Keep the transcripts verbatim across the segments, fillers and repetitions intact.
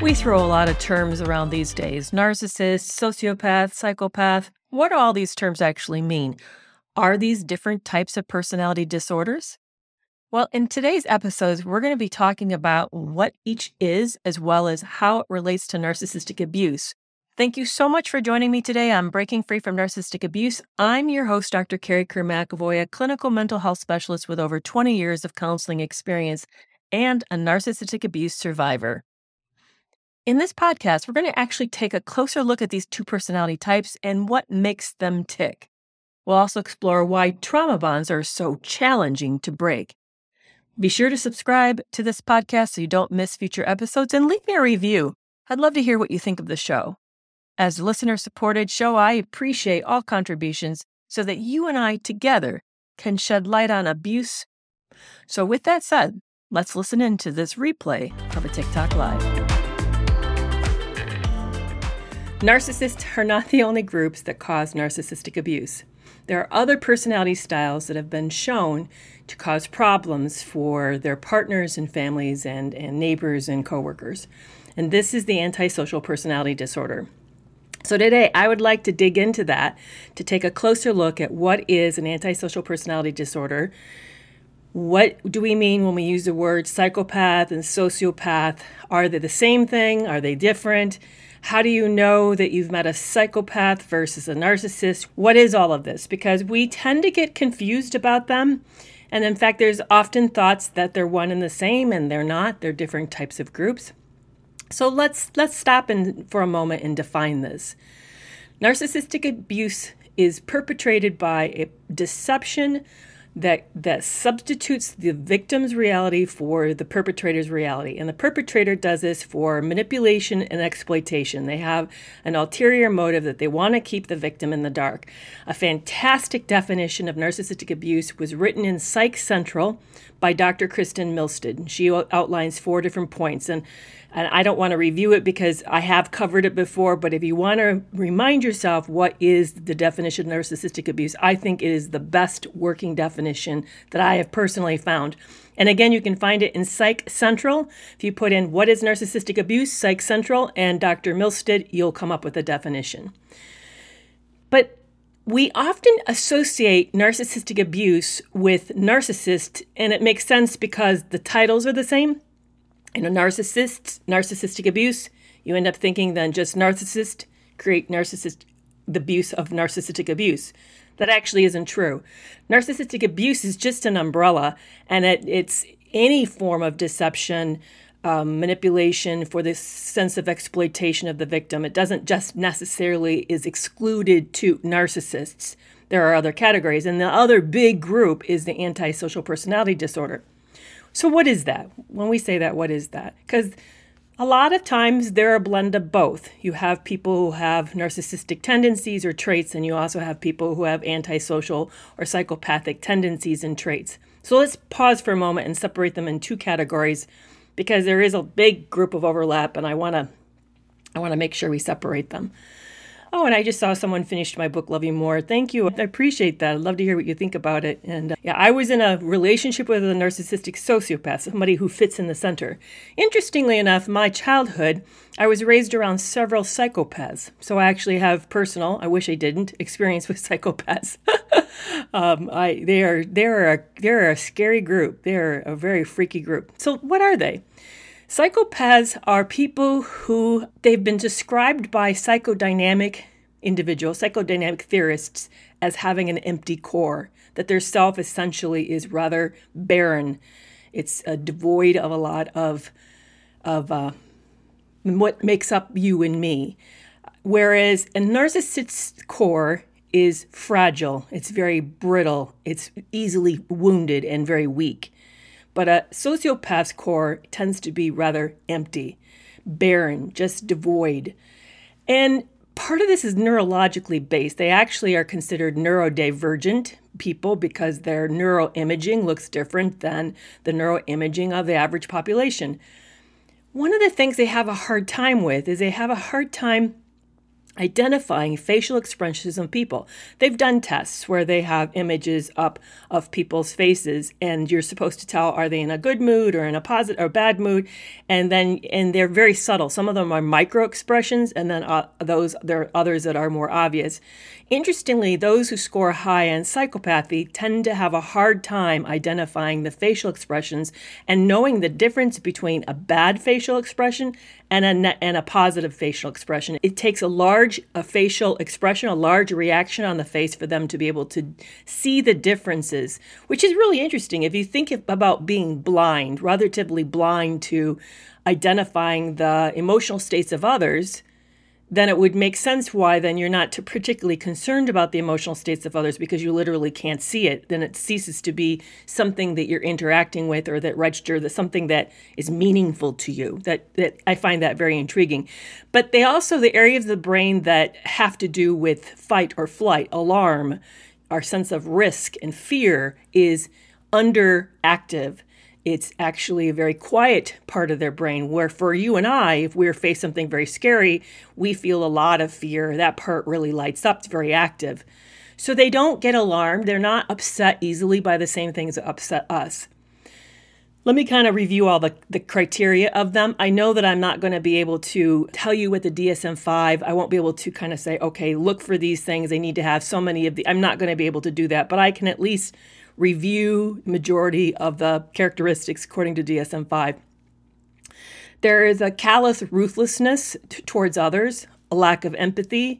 We throw a lot of terms around these days. Narcissist, sociopath, psychopath. What do all these terms actually mean? Are these different types of personality disorders? Well, in today's episodes, we're going to be talking about what each is, as well as how it relates to narcissistic abuse. Thank you so much for joining me today on Breaking Free from Narcissistic Abuse. I'm your host, Doctor Carrie Kerr McAvoy, a clinical mental health specialist with over twenty years of counseling experience and a narcissistic abuse survivor. In this podcast, we're going to actually take a closer look at these two personality types and what makes them tick. We'll also explore why trauma bonds are so challenging to break. Be sure to subscribe to this podcast so you don't miss future episodes, and leave me a review. I'd love to hear what you think of the show. As a listener-supported show, I appreciate all contributions so that you and I together can shed light on abuse. So with that said, let's listen in to this replay of a TikTok Live. Narcissists are not the only groups that cause narcissistic abuse. There are other personality styles that have been shown to cause problems for their partners and families and, and neighbors and coworkers. And this is the antisocial personality disorder. So today, I would like to dig into that to take a closer look at what is an antisocial personality disorder. What do we mean when we use the word psychopath and sociopath? Are they the same thing? Are they different? How do you know that you've met a psychopath versus a narcissist? What is all of this? Because we tend to get confused about them. And in fact, there's often thoughts that they're one and the same, and they're not. They're different types of groups. So let's let's stop in for a moment and define this. Narcissistic abuse is perpetrated by a deception that that substitutes the victim's reality for the perpetrator's reality. And the perpetrator does this for manipulation and exploitation. They have an ulterior motive that they want to keep the victim in the dark. A fantastic definition of narcissistic abuse was written in Psych Central by Doctor Kristen Milstead. She outlines four different points. And And I don't want to review it because I have covered it before, but if you want to remind yourself what is the definition of narcissistic abuse, I think it is the best working definition that I have personally found. And again, you can find it in Psych Central. If you put in what is narcissistic abuse, Psych Central, and Doctor Milstead, you'll come up with a definition. But we often associate narcissistic abuse with narcissist, and it makes sense because the titles are the same. In a narcissist, narcissistic abuse, you end up thinking then just narcissist create narcissist, the abuse of narcissistic abuse. That actually isn't true. Narcissistic abuse is just an umbrella, and it, it's any form of deception, um, manipulation for this sense of exploitation of the victim. It doesn't just necessarily is excluded to narcissists. There are other categories, and the other big group is the antisocial personality disorder. So what is that? When we say that, what is that? Because a lot of times they're a blend of both. You have people who have narcissistic tendencies or traits, and you also have people who have antisocial or psychopathic tendencies and traits. So let's pause for a moment and separate them in two categories, because there is a big group of overlap, and I want to I want to make sure we separate them. Oh, and I just saw someone finished my book, Love You More. Thank you. I appreciate that. I'd love to hear what you think about it. And uh, yeah, I was in a relationship with a narcissistic sociopath, somebody who fits in the center. Interestingly enough, my childhood, I was raised around several psychopaths. So I actually have personal, I wish I didn't, experience with psychopaths. um, I they are they're a they're a scary group. They're a very freaky group. So what are they? Psychopaths are people who they've been described by psychodynamic individuals, psychodynamic theorists, as having an empty core, that their self essentially is rather barren. It's uh, devoid of a lot of, of uh, what makes up you and me. Whereas a narcissist's core is fragile, it's very brittle, it's easily wounded and very weak. But a sociopath's core tends to be rather empty, barren, just devoid. And part of this is neurologically based. They actually are considered neurodivergent people because their neuroimaging looks different than the neuroimaging of the average population. One of the things they have a hard time with is they have a hard time identifying facial expressions of people. They've done tests where they have images up of people's faces, and you're supposed to tell, are they in a good mood or in a positive or bad mood? And then, and they're very subtle. Some of them are micro expressions, and then uh, those there are others that are more obvious. Interestingly, those who score high on psychopathy tend to have a hard time identifying the facial expressions and knowing the difference between a bad facial expression and a ne- and a positive facial expression. It takes a large a facial expression, a large reaction on the face for them to be able to see the differences, which is really interesting. If you think about being blind, relatively blind to identifying the emotional states of others, then it would make sense why then you're not particularly concerned about the emotional states of others, because you literally can't see it. Then it ceases to be something that you're interacting with or that register, that something that is meaningful to you. That, that I find that very intriguing. But they also, the areas of the brain that have to do with fight or flight, alarm, our sense of risk and fear is underactive. It's actually a very quiet part of their brain, where for you and I, if we're faced something very scary, we feel a lot of fear. That part really lights up. It's very active. So they don't get alarmed. They're not upset easily by the same things that upset us. Let me kind of review all the, the criteria of them. I know that I'm not going to be able to tell you with the D S M five. I won't be able to kind of say, okay, look for these things. They need to have so many of the, I'm not going to be able to do that, but I can at least review majority of the characteristics according to D S M five. There is a callous ruthlessness t- towards others, a lack of empathy.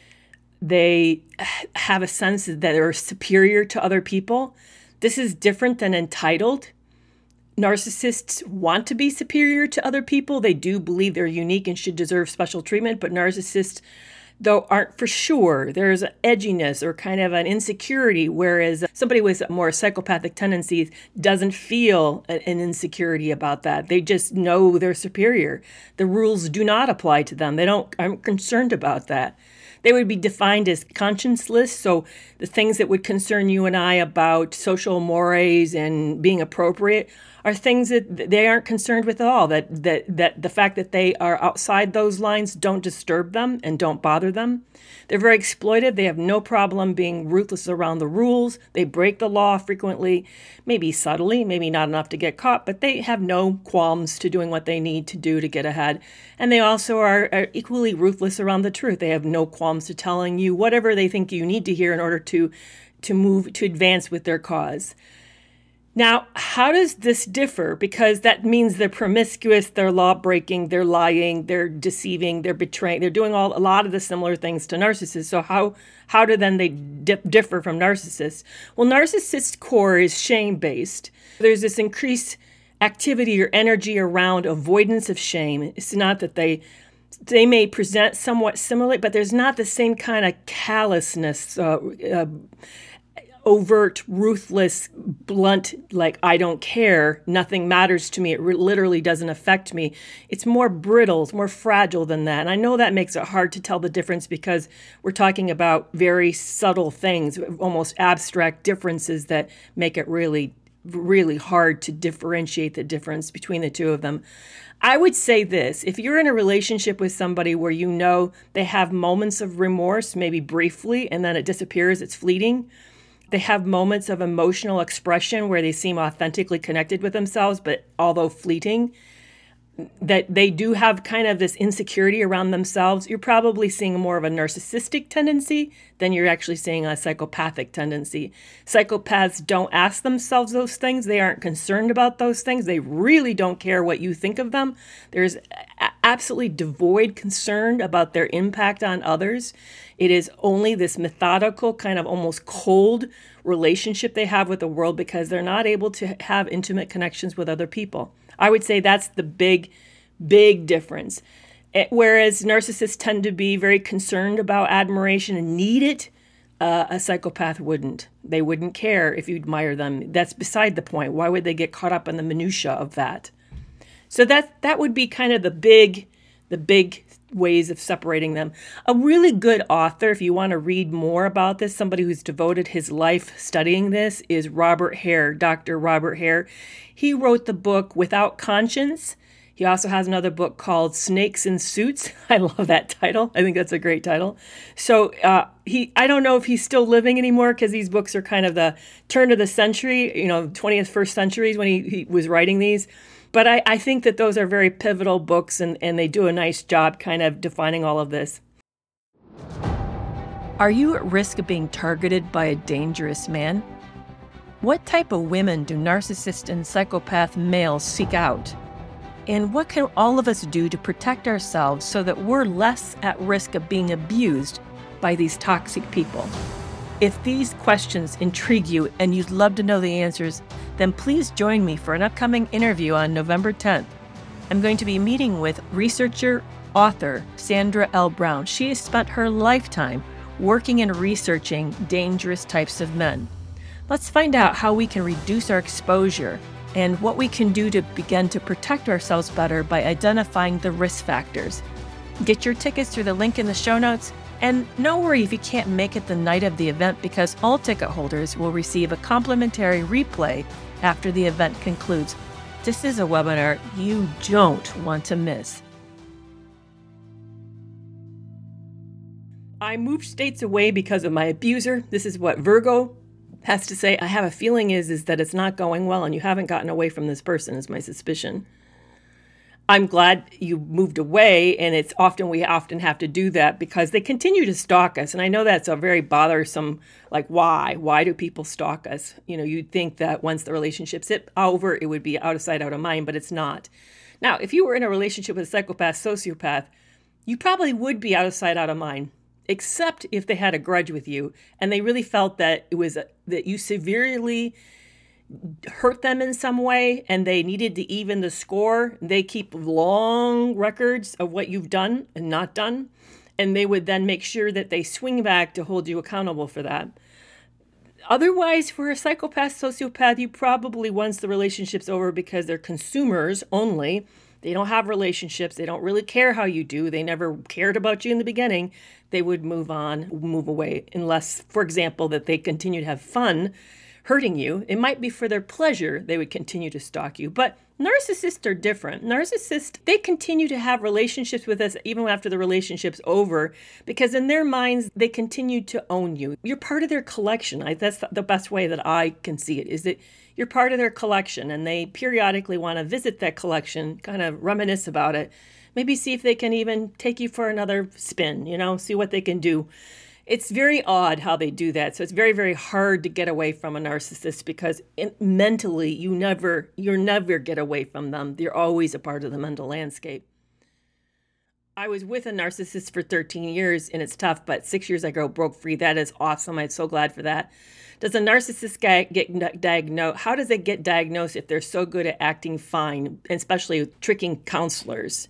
They have a sense that they're superior to other people. This is different than entitled. Narcissists want to be superior to other people. They do believe they're unique and should deserve special treatment, but narcissists, though, aren't for sure. There's an edginess or kind of an insecurity, whereas somebody with more psychopathic tendencies doesn't feel an insecurity about that. They just know they're superior. The rules do not apply to them. They don't, aren't concerned about that. They would be defined as conscienceless, so the things that would concern you and I about social mores and being appropriate are things that they aren't concerned with at all. That that that the fact that they are outside those lines don't disturb them and don't bother them. They're very exploitive. They have no problem being ruthless around the rules. They break the law frequently, maybe subtly, maybe not enough to get caught, but they have no qualms to doing what they need to do to get ahead. And they also are, are equally ruthless around the truth. They have no qualms to telling you whatever they think you need to hear in order to to move, to advance with their cause. Now, how does this differ? Because that means they're promiscuous, they're law-breaking, they're lying, they're deceiving, they're betraying, they're doing all a lot of the similar things to narcissists. So how how do then they dip, differ from narcissists? Well, narcissist core is shame-based. There's this increased activity or energy around avoidance of shame. It's not that they they may present somewhat similarly, but there's not the same kind of callousness, uh, uh, overt, ruthless, blunt, like, I don't care, nothing matters to me, it re- literally doesn't affect me. It's more brittle, it's more fragile than that. And I know that makes it hard to tell the difference because we're talking about very subtle things, almost abstract differences that make it really, really hard to differentiate the difference between the two of them. I would say this: if you're in a relationship with somebody where you know they have moments of remorse, maybe briefly, and then it disappears, it's fleeting, they have moments of emotional expression where they seem authentically connected with themselves, but although fleeting, that they do have kind of this insecurity around themselves, you're probably seeing more of a narcissistic tendency than you're actually seeing a psychopathic tendency. Psychopaths don't ask themselves those things. They aren't concerned about those things. They really don't care what you think of them. There's a- absolutely devoid concern about their impact on others. It is only this methodical, kind of almost cold relationship they have with the world because they're not able to have intimate connections with other people. I would say that's the big, big difference. Whereas narcissists tend to be very concerned about admiration and need it, uh, a psychopath wouldn't. They wouldn't care if you admire them. That's beside the point. Why would they get caught up in the minutia of that? So that that would be kind of the big, the big ways of separating them. A really good author, if you want to read more about this, somebody who's devoted his life studying this, is Robert Hare, Doctor Robert Hare. He wrote the book Without Conscience. He also has another book called Snakes in Suits. I love that title. I think that's a great title. So uh, he, I don't know if he's still living anymore because these books are kind of the turn of the century, you know, twentieth, first centuries when he, he was writing these. But I, I think that those are very pivotal books, and, and they do a nice job kind of defining all of this. Are you at risk of being targeted by a dangerous man? What type of women do narcissist and psychopath males seek out? And what can all of us do to protect ourselves so that we're less at risk of being abused by these toxic people? If these questions intrigue you and you'd love to know the answers, then please join me for an upcoming interview on November tenth. I'm going to be meeting with researcher, author Sandra L. Brown. She has spent her lifetime working and researching dangerous types of men. Let's find out how we can reduce our exposure and what we can do to begin to protect ourselves better by identifying the risk factors. Get your tickets through the link in the show notes, and no worry if you can't make it the night of the event, because all ticket holders will receive a complimentary replay after the event concludes. This is a webinar you don't want to miss. I moved states away because of my abuser. This is what Virgo has to say. I have a feeling is, is that it's not going well and you haven't gotten away from this person, is my suspicion. I'm glad you moved away, and it's often, we often have to do that because they continue to stalk us. And I know that's a very bothersome, like, why? Why do people stalk us? You know, you'd think that once the relationship's over, it would be out of sight, out of mind, but it's not. Now, if you were in a relationship with a psychopath, sociopath, you probably would be out of sight, out of mind, except if they had a grudge with you and they really felt that it was a, that you severely hurt them in some way and they needed to even the score. They keep long records of what you've done and not done, and they would then make sure that they swing back to hold you accountable for that. Otherwise, for a psychopath, sociopath, you probably, once the relationship's over, because they're consumers only, they don't have relationships, they don't really care how you do, they never cared about you in the beginning, they would move on, move away, unless, for example, that they continue to have fun hurting you. It might be for their pleasure they would continue to stalk you. But narcissists are different. Narcissists, they continue to have relationships with us even after the relationship's over, because in their minds, they continue to own you. You're part of their collection. I, that's the best way that I can see it, is that you're part of their collection, and they periodically want to visit that collection, kind of reminisce about it, maybe see if they can even take you for another spin, you know, see what they can do. It's very odd how they do that. So it's very, very hard to get away from a narcissist, because it, mentally, you never, you're never get away from them. They're always a part of the mental landscape. I was with a narcissist for thirteen years, and it's tough, but six years ago, broke free. That is awesome. I'm so glad for that. Does a narcissist guy get diagnosed? How does it get diagnosed if they're so good at acting fine, especially tricking counselors?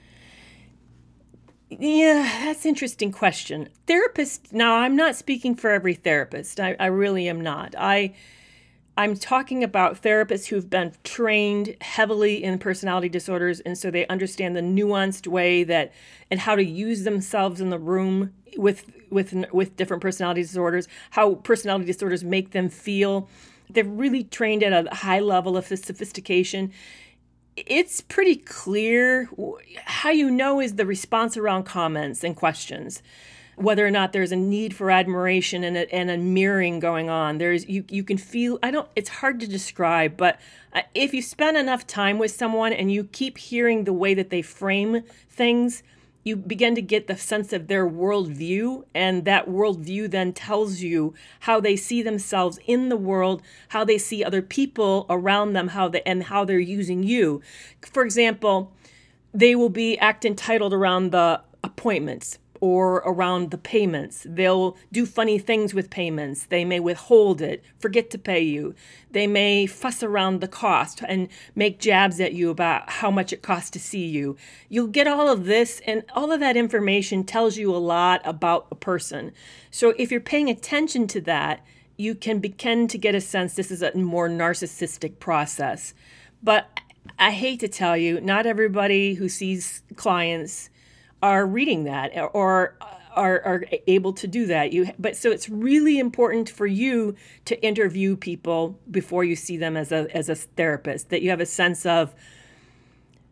Yeah, that's an interesting question. Therapists, now I'm not speaking for every therapist. I, I really am not. I, I'm talking about therapists who've been trained heavily in personality disorders, and so they understand the nuanced way that, and how to use themselves in the room with with with different personality disorders, how personality disorders make them feel. They're really trained at a high level of sophistication. It's pretty clear. How you know is the response around comments and questions, whether or not there's a need for admiration and a, and a mirroring going on. There's you you can feel, I don't, it's hard to describe, but if you spend enough time with someone and you keep hearing the way that they frame things, you begin to get the sense of their worldview, and that worldview then tells you how they see themselves in the world, how they see other people around them, how they, and how they're using you. For example, they will be act entitled around the appointments or around the payments. They'll do funny things with payments. They may withhold it, forget to pay you. They may fuss around the cost and make jabs at you about how much it costs to see you. You'll get all of this, and all of that information tells you a lot about a person. So if you're paying attention to that, you can begin to get a sense this is a more narcissistic process. But I hate to tell you, not everybody who sees clients are reading that or are, are able to do that. You, but so it's really important for you to interview people before you see them as a as a therapist, that you have a sense of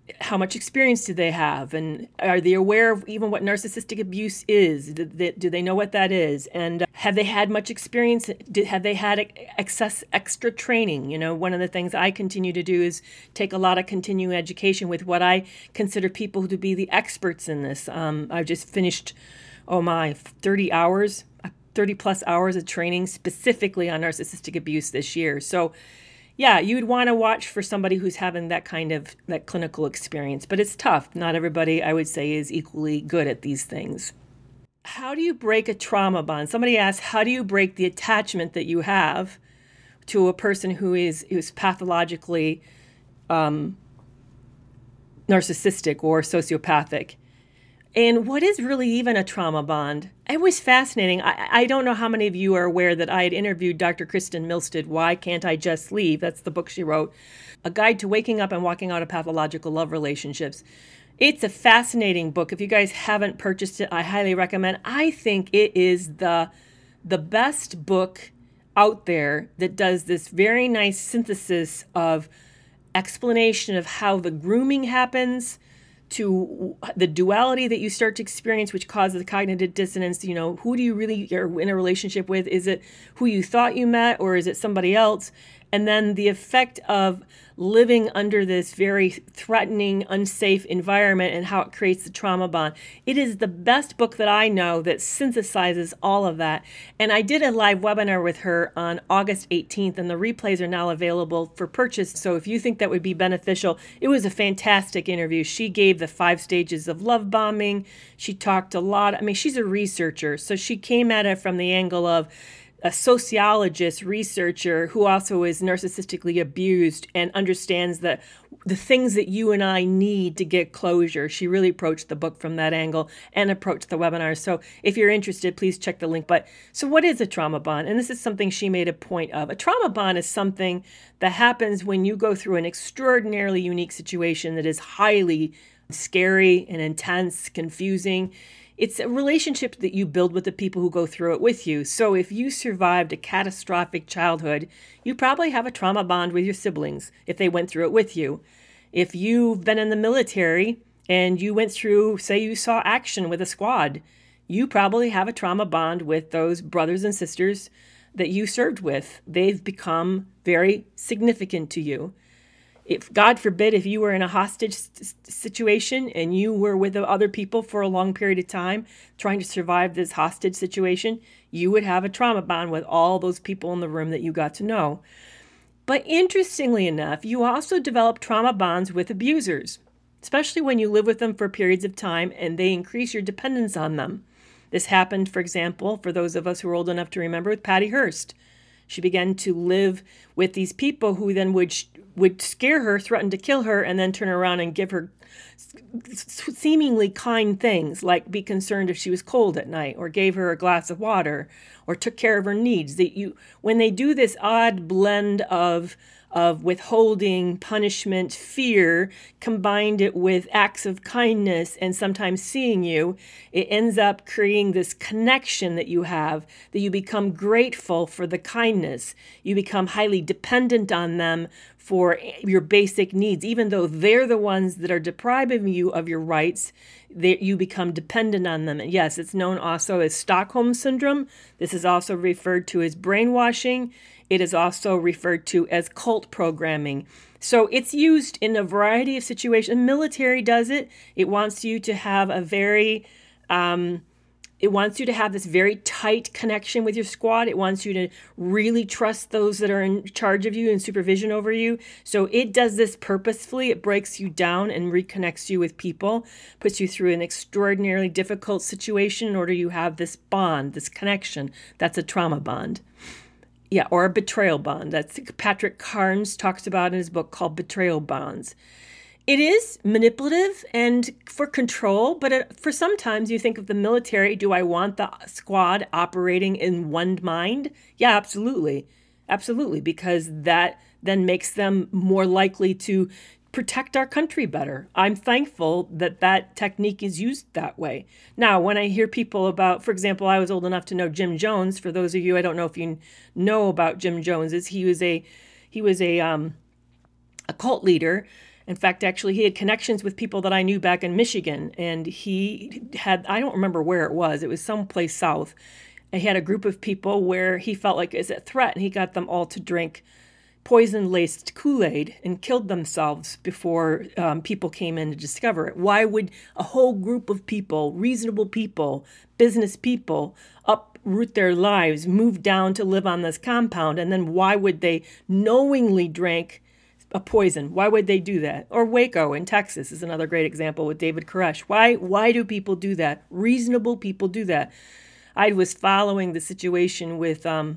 How much experience do they have? And are they aware of even what narcissistic abuse is? Do they, do they know what that is? And uh, have they had much experience? Did, have they had excess extra training? You know, one of the things I continue to do is take a lot of continuing education with what I consider people to be the experts in this. Um, I've just finished, oh my, thirty hours, thirty plus hours of training specifically on narcissistic abuse this year. So yeah, you would want to watch for somebody who's having that kind of that clinical experience, but it's tough. Not everybody, I would say, is equally good at these things. How do you break a trauma bond? Somebody asked, how do you break the attachment that you have to a person who is who's pathologically um, narcissistic or sociopathic? And what is really even a trauma bond? It was fascinating. I, I don't know how many of you are aware that I had interviewed Doctor Kristen Milstead, Why Can't I Just Leave? That's the book she wrote, A Guide to Waking Up and Walking Out of Pathological Love Relationships. It's a fascinating book. If you guys haven't purchased it, I highly recommend. I think it is the, the best book out there that does this very nice synthesis of explanation of how the grooming happens, to the duality that you start to experience, which causes the cognitive dissonance. You know, who do you really are in a relationship with? Is it who you thought you met, or is it somebody else? And then the effect of living under this very threatening, unsafe environment and how it creates the trauma bond. It is the best book that I know that synthesizes all of that. And I did a live webinar with her on August eighteenth, and the replays are now available for purchase. So if you think that would be beneficial, it was a fantastic interview. She gave the five stages of love bombing. She talked a lot. I mean, she's a researcher, so she came at it from the angle of a sociologist, researcher who also is narcissistically abused and understands that the things that you and I need to get closure. She really approached the book from that angle and approached the webinar. So if you're interested, please check the link. But so what is a trauma bond? And this is something she made a point of. A trauma bond is something that happens when you go through an extraordinarily unique situation that is highly scary and intense, confusing. It's a relationship that you build with the people who go through it with you. So if you survived a catastrophic childhood, you probably have a trauma bond with your siblings if they went through it with you. If you've been in the military and you went through, say you saw action with a squad, you probably have a trauma bond with those brothers and sisters that you served with. They've become very significant to you. If God forbid, if you were in a hostage situation and you were with other people for a long period of time trying to survive this hostage situation, you would have a trauma bond with all those people in the room that you got to know. But interestingly enough, you also develop trauma bonds with abusers, especially when you live with them for periods of time and they increase your dependence on them. This happened, for example, for those of us who are old enough to remember, with Patty Hearst. She began to live with these people who then would would scare her, threaten to kill her, and then turn around and give her seemingly kind things, like be concerned if she was cold at night, or gave her a glass of water, or took care of her needs. That you, when they do this odd blend of of withholding, punishment, fear, combined it with acts of kindness and sometimes seeing you, it ends up creating this connection that you have, that you become grateful for the kindness. You become highly dependent on them for your basic needs. Even though they're the ones that are depriving you of your rights, they, you become dependent on them. And yes, it's known also as Stockholm Syndrome. This is also referred to as brainwashing. It is also referred to as cult programming. So it's used in a variety of situations. The military does it. It wants you to have a very, um, it wants you to have this very tight connection with your squad. It wants you to really trust those that are in charge of you and supervision over you. So it does this purposefully. It breaks you down and reconnects you with people, puts you through an extraordinarily difficult situation in order you have this bond, this connection. That's a trauma bond. Yeah, or a betrayal bond. That's Patrick Carnes talks about in his book called Betrayal Bonds. It is manipulative and for control, but it, for sometimes you think of the military, do I want the squad operating in one mind? Yeah, absolutely. Absolutely, because that then makes them more likely to protect our country better. I'm thankful that that technique is used that way. Now, when I hear people about, for example, I was old enough to know Jim Jones. For those of you, I don't know if you know about Jim Jones, is he was a he was a um, a cult leader, In fact, actually, he had connections with people that I knew back in Michigan, and he had, I don't remember where it was, it was someplace south. He had a group of people where he felt like it's a threat, and he got them all to drink poison-laced Kool-Aid and killed themselves before um, people came in to discover it. Why would a whole group of people, reasonable people, business people, uproot their lives, move down to live on this compound, and then why would they knowingly drink a poison? Why would they do that? Or Waco in Texas is another great example with David Koresh. Why, why do people do that? Reasonable people do that. I was following the situation with... Um,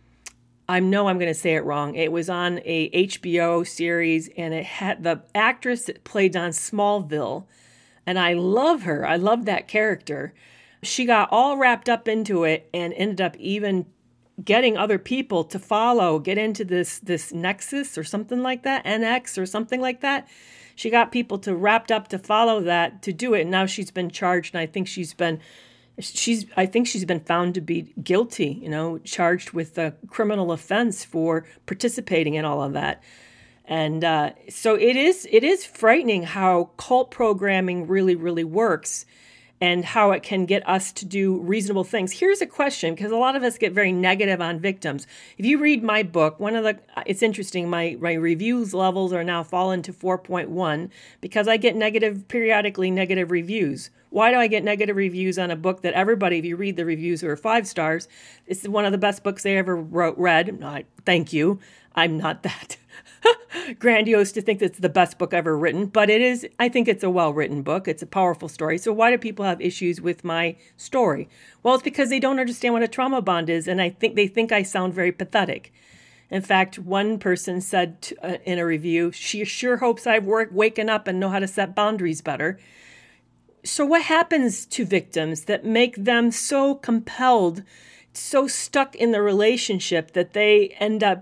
I know I'm going to say it wrong. It was on a H B O series, and it had the actress that played on Smallville, and I love her. I love that character. She got all wrapped up into it and ended up even getting other people to follow, get into this this Nexus or something like that, N X or something like that. She got people to wrapped up to follow that, to do it, and now she's been charged, and I think she's been She's, I think she's been found to be guilty, you know, charged with a criminal offense for participating in all of that. And uh, so it is, it is frightening how cult programming really, really works and how it can get us to do reasonable things. Here's a question, because a lot of us get very negative on victims. If you read my book, one of the, it's interesting, my, my reviews levels are now fallen to four point one because I get negative, periodically negative reviews. Why do I get negative reviews on a book that everybody, if you read the reviews, are five stars? It's one of the best books they ever wrote, read. I, thank you. I'm not that grandiose to think it's the best book ever written, but it is. I think it's a well-written book. It's a powerful story. So why do people have issues with my story? Well, it's because they don't understand what a trauma bond is, and I think they think I sound very pathetic. In fact, one person said to, uh, in a review, she sure hopes I've worked, waken up and know how to set boundaries better. So what happens to victims that make them so compelled, so stuck in the relationship that they end up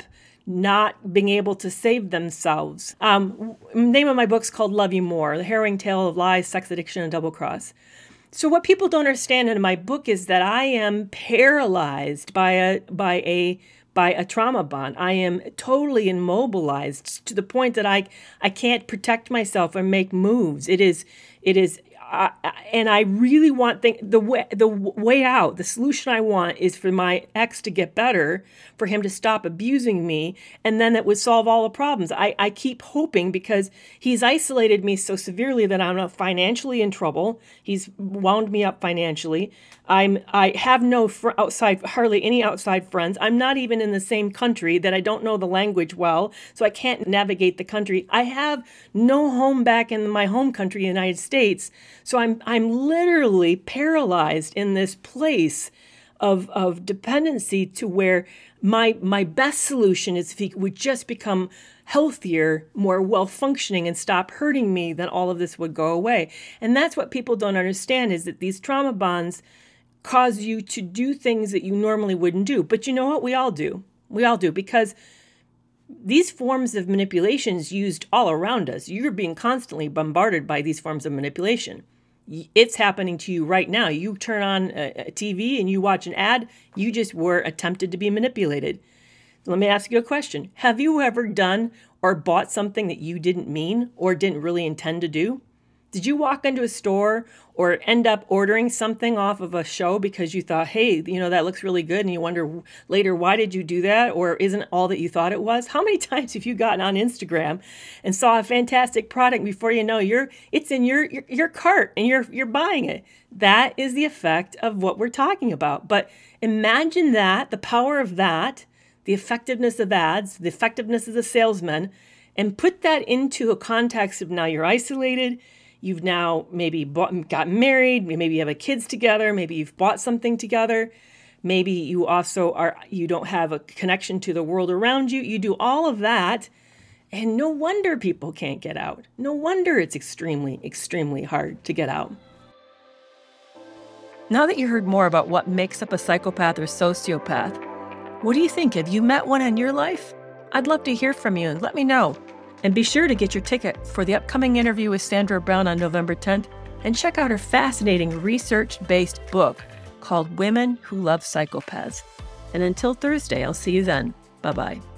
not being able to save themselves? Um, name of my book's called Love You More, The Harrowing Tale of Lies, Sex Addiction, and Double Cross. So what people don't understand in my book is that I am paralyzed by a by a by a trauma bond. I am totally immobilized to the point that I I can't protect myself or make moves. It is it is Uh, and I really want think, the way the way out, the solution I want is for my ex to get better, for him to stop abusing me, and then it would solve all the problems. I, I keep hoping, because he's isolated me so severely that I'm not financially in trouble. He's wound me up financially. I'm I have no fr- outside, hardly any outside friends. I'm not even in the same country, that I don't know the language well, so I can't navigate the country. I have no home back in my home country, United States. So I'm I'm literally paralyzed in this place of of dependency, to where my my best solution is if he would just become healthier, more well-functioning, and stop hurting me, then all of this would go away. And that's what people don't understand, is that these trauma bonds cause you to do things that you normally wouldn't do. But you know what? We all do. We all do, because these forms of manipulation is used all around us. You're being constantly bombarded by these forms of manipulation. It's happening to you right now. You turn on a T V and you watch an ad, you just were attempted to be manipulated. Let me ask you a question. Have you ever done or bought something that you didn't mean or didn't really intend to do? Did you walk into a store or end up ordering something off of a show because you thought, hey, you know, that looks really good, and you wonder later, why did you do that? Or isn't all that you thought it was? How many times have you gotten on Instagram and saw a fantastic product, before you know, you're it's in your, your your cart and you're you're buying it? That is the effect of what we're talking about. But imagine that, the power of that, the effectiveness of ads, the effectiveness of the salesman, and put that into a context of now you're isolated. You've now maybe bought, got married, maybe you have a kids together, maybe you've bought something together, maybe you also are, you don't have a connection to the world around you. You do all of that, and no wonder people can't get out. No wonder it's extremely, extremely hard to get out. Now that you heard more about what makes up a psychopath or sociopath, what do you think? Have you met one in your life? I'd love to hear from you, and let me know. And be sure to get your ticket for the upcoming interview with Sandra Brown on November tenth, and check out her fascinating research-based book called Women Who Love Psychopaths. And until Thursday, I'll see you then. Bye-bye.